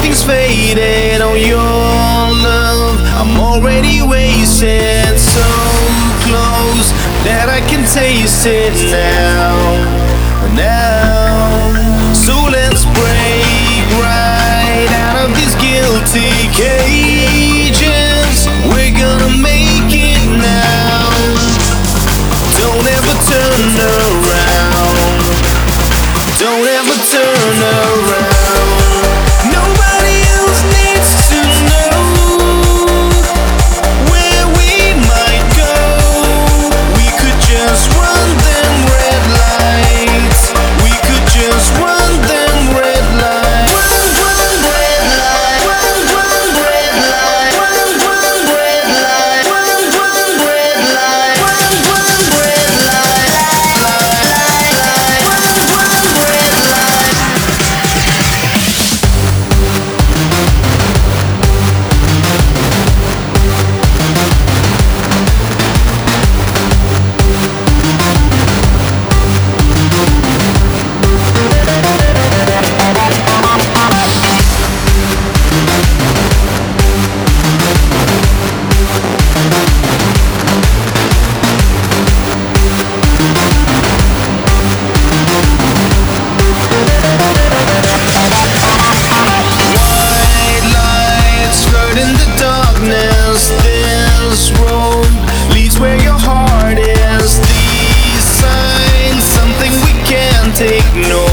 everything's faded on your love. I'm already wasted, so close that I can taste it now. So let's break right out of these guilty cages. We're gonna make it now. Don't ever turn around. Don't ever turn around. Nobody else needs to know where we might go. We could just run them red lights. We could just run them red lights. Run red light. Run red light. Run red light. Run red light. Run red light. This road leads where your heart is. These signs, something we can't ignore.